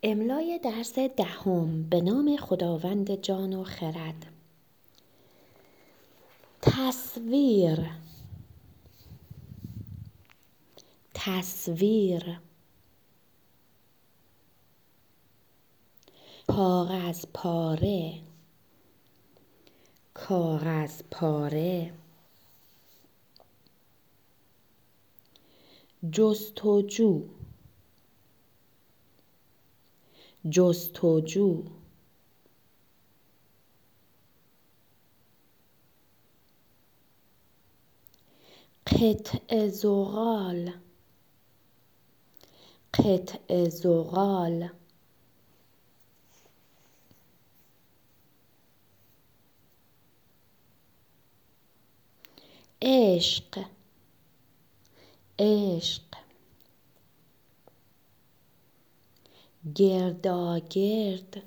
املای درس 10 به نام خداوند جان و خرد. تصویر، تصویر. کاغذ پاره، کاغذ پاره. جستجو، جستجو. قطع زغال، قطع زغال. عشق، عشق. گرداگرد،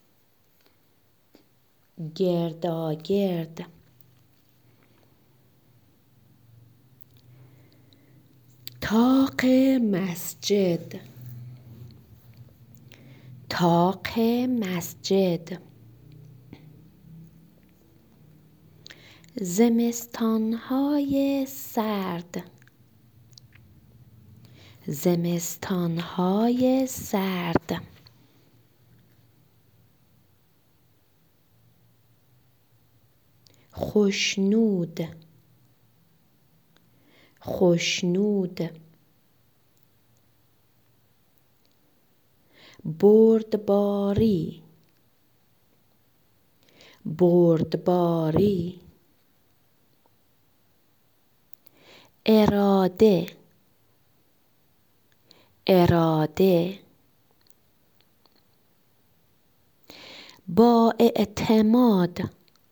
گرداگرد. طاق مسجد، طاق مسجد. زمستان‌های سرد، زمستان‌های سرد. خشنود، خشنود. بردباری، بردباری. اراده، اراده. با اعتماد،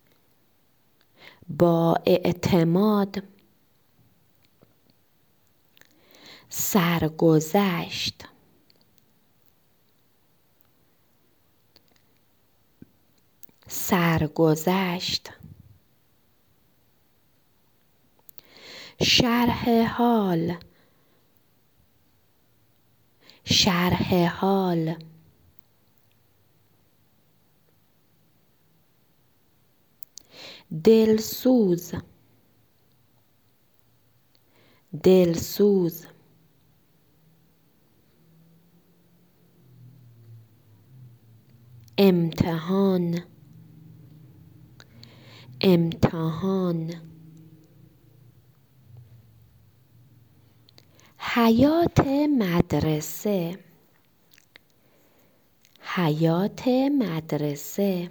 با اعتماد. سرگذشت، سرگذشت. شرح حال، شرح حال. دلسوز، دلسوز. امتحان، امتحان. حیاط مدرسه، حیاط مدرسه.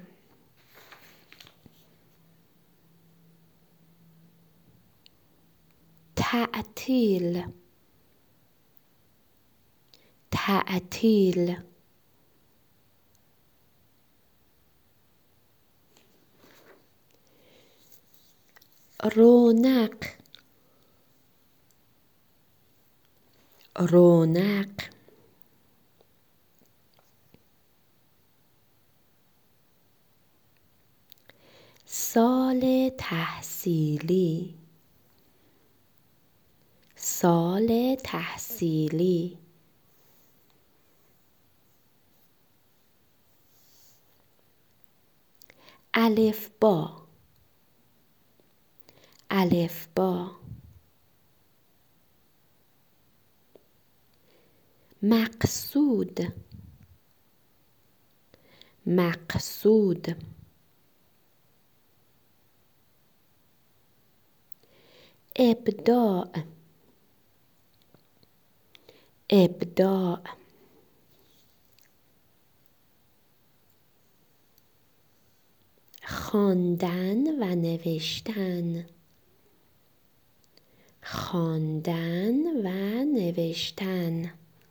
تعطیل، تعطیل. رونق، رونق. سال تحصیلی، سال تحصیلی. الفبا، الفبا. مقصود، مقصود. ابداع، ابداع. خواندن و نوشتن، خواندن و نوشتن.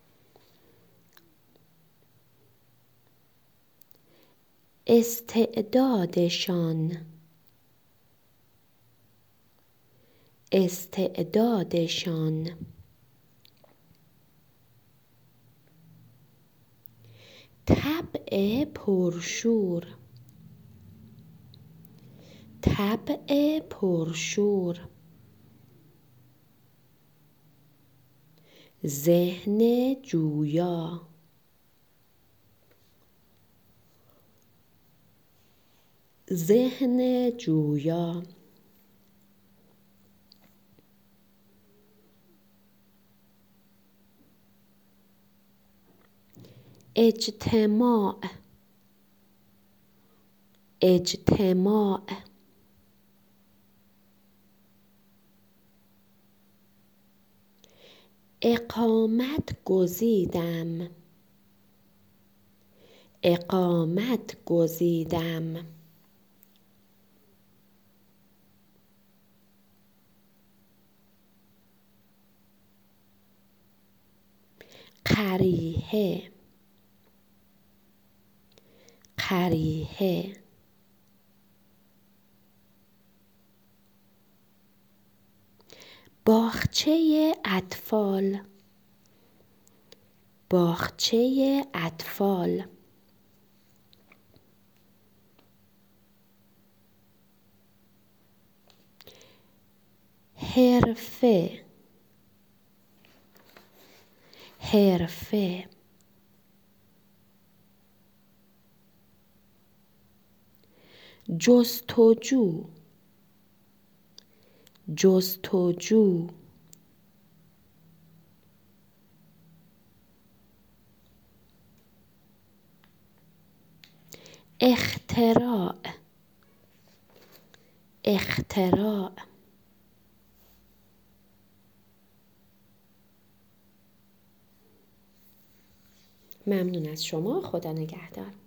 استعدادشان، استعدادشان. طبع پرشور، طبع پرشور. ذهن جویا، ذهن جویا، اجتماع، اجتماع، اقامت گزیدم، اقامت گزیدم، قریحه، قریحه، باغچه اطفال، باغچه اطفال، حرفه، حرفه، جستجو، جستجو، اختراع، اختراع. ممنون از شما. خدا نگهدار.